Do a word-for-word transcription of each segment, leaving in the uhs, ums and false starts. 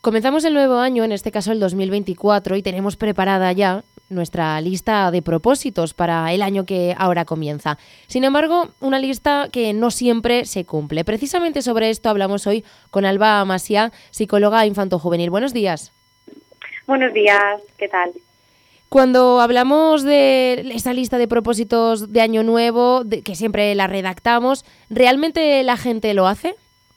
Comenzamos el nuevo año, en este caso el dos mil veinticuatro, y tenemos preparada ya nuestra lista de propósitos para el año que ahora comienza. Sin embargo, una lista que no siempre se cumple. Precisamente sobre esto hablamos hoy con Alba Macià, psicóloga infantojuvenil. Buenos días. Buenos días, ¿qué tal? Cuando hablamos de esa lista de propósitos de año nuevo, de, que siempre la redactamos, ¿realmente la gente lo hace?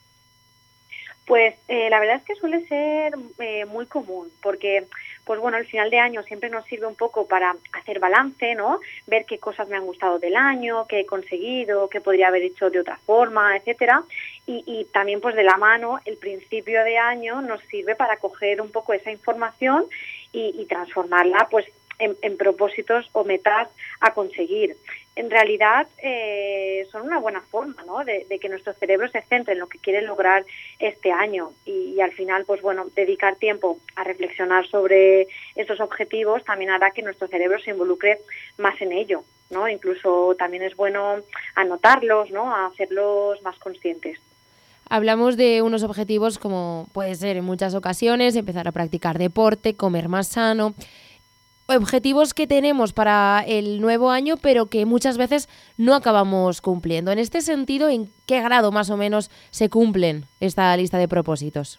Pues eh, la verdad es que suele ser eh, muy común, porque pues bueno, el final de año siempre nos sirve un poco para hacer balance, ¿no? Ver qué cosas me han gustado del año, qué he conseguido, qué podría haber hecho de otra forma, etcétera. Y, y también pues de la mano, el principio de año nos sirve para coger un poco esa información y, y transformarla pues en, en propósitos o metas a conseguir. En realidad eh, son una buena forma, ¿no? de, de que nuestro cerebro se centre en lo que quiere lograr este año y, y al final, pues bueno, dedicar tiempo a reflexionar sobre estos objetivos también hará que nuestro cerebro se involucre más en ello, ¿no? Incluso también es bueno anotarlos, ¿no? A hacerlos más conscientes. Hablamos de unos objetivos como puede ser en muchas ocasiones empezar a practicar deporte, comer más sano. Objetivos que tenemos para el nuevo año, pero que muchas veces no acabamos cumpliendo. En este sentido, ¿en qué grado más o menos se cumplen esta lista de propósitos?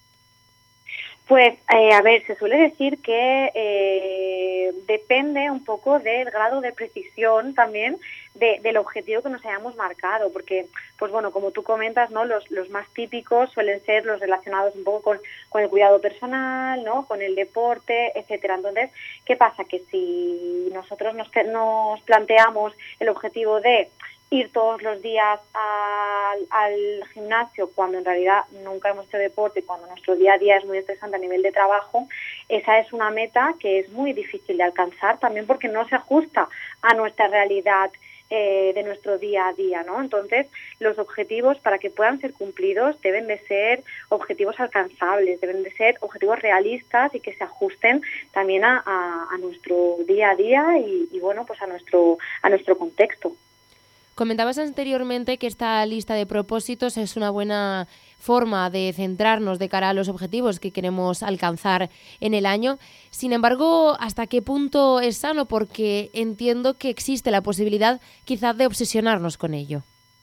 Pues, eh, a ver, se suele decir que eh, depende un poco del grado de precisión también de, del objetivo que nos hayamos marcado, porque, pues bueno, como tú comentas, ¿no? Los, los más típicos suelen ser los relacionados un poco con, con el cuidado personal, ¿no? Con el deporte, etcétera. Entonces, ¿qué pasa? Que si nosotros nos, nos planteamos el objetivo de ir todos los días al, al gimnasio cuando en realidad nunca hemos hecho deporte, cuando nuestro día a día es muy estresante a nivel de trabajo, esa es una meta que es muy difícil de alcanzar también porque no se ajusta a nuestra realidad eh, de nuestro día a día, ¿no? Entonces, los objetivos para que puedan ser cumplidos deben de ser objetivos alcanzables, deben de ser objetivos realistas y que se ajusten también a, a, a nuestro día a día y, y bueno, pues a nuestro, a nuestro contexto. Comentabas anteriormente que esta lista de propósitos es una buena forma de centrarnos de cara a los objetivos que queremos alcanzar en el año. Sin embargo, ¿hasta qué punto es sano? Porque entiendo que existe la posibilidad quizás de obsesionarnos con ello.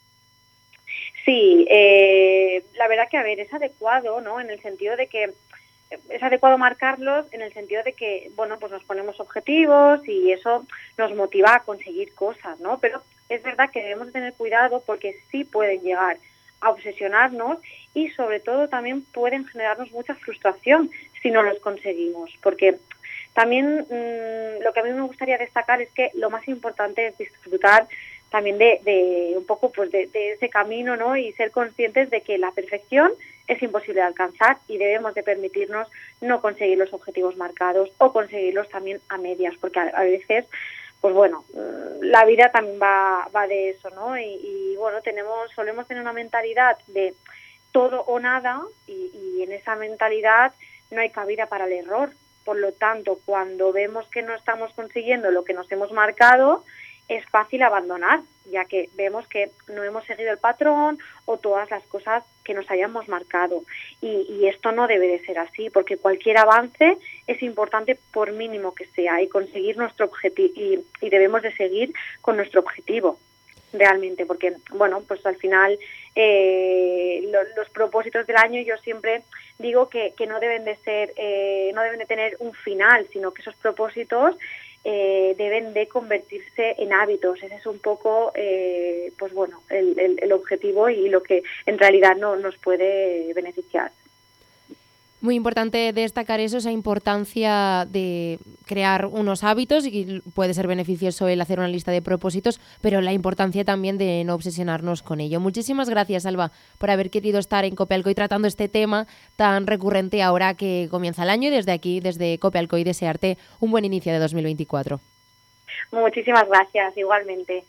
Sí, eh, la verdad que, a ver, es adecuado, ¿no? En el sentido de que es adecuado marcarlos en el sentido de que, bueno, pues nos ponemos objetivos y eso nos motiva a conseguir cosas, ¿no? Pero es verdad que debemos tener cuidado porque sí pueden llegar a obsesionarnos y sobre todo también pueden generarnos mucha frustración si no los conseguimos, porque también mmm, lo que a mí me gustaría destacar es que lo más importante es disfrutar también de, de un poco pues de, de ese camino, ¿no? Y ser conscientes de que la perfección es imposible de alcanzar y debemos de permitirnos no conseguir los objetivos marcados o conseguirlos también a medias, porque a, a veces, pues bueno, la vida también va, va de eso, ¿no? Y, y bueno, tenemos, solemos tener una mentalidad de todo o nada y, y en esa mentalidad no hay cabida para el error. Por lo tanto, cuando vemos que no estamos consiguiendo lo que nos hemos marcado, es fácil abandonar, ya que vemos que no hemos seguido el patrón o todas las cosas que nos hayamos marcado. Y, y esto no debe de ser así, porque cualquier avance es importante por mínimo que sea y conseguir nuestro objetivo y, y debemos de seguir con nuestro objetivo realmente, porque bueno, pues al final eh, lo, los propósitos del año yo siempre digo que, que no deben de ser, eh, no deben de tener un final, sino que esos propósitos Eh, deben de convertirse en hábitos. Ese es un poco, eh, pues bueno, el, el, el objetivo y lo que en realidad no nos puede beneficiar. Muy importante destacar eso, esa importancia de crear unos hábitos y puede ser beneficioso el hacer una lista de propósitos, pero la importancia también de no obsesionarnos con ello. Muchísimas gracias, Alba, por haber querido estar en Cope Alcoy tratando este tema tan recurrente ahora que comienza el año y desde aquí, desde Cope Alcoy, desearte un buen inicio de dos mil veinticuatro. Muchísimas gracias, igualmente.